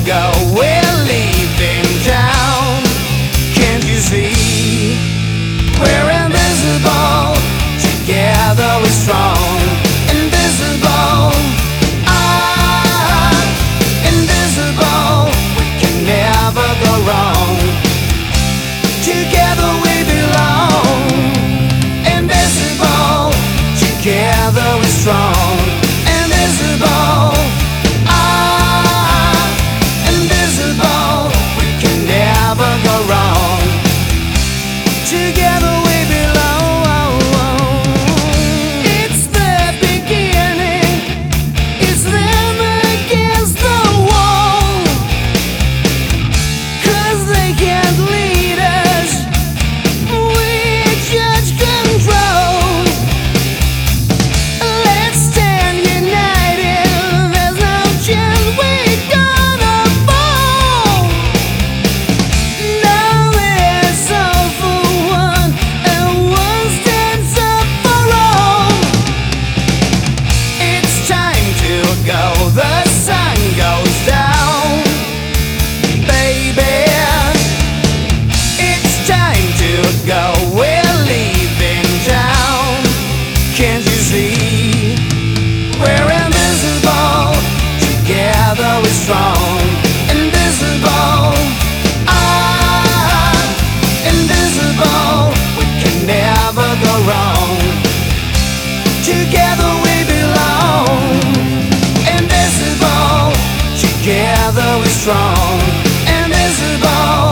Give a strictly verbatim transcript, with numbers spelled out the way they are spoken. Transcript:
go, we're leaving town. Can't you see? We're invisible, together we're strong. Invisible, ah, invisible, we can never go wrong. Together we belong. Invisible, together we're strong. Invisible, ah, invisible, we can never go wrong. Together we belong. It's the beginning, it's them against the wall. 'Cause they can't lead us, we judge control. Let's stand united, there's no chance we're gonna fall. Now there's all for one, and one stands up for all. It's time to go, the sun goes down, baby. It's time to go, we're leaving town. Can't you see? We're invisible, together we're strong. Invisible, ah, invisible, we can never go wrong. Together we belong. Invisible, together we're strong. Invisible,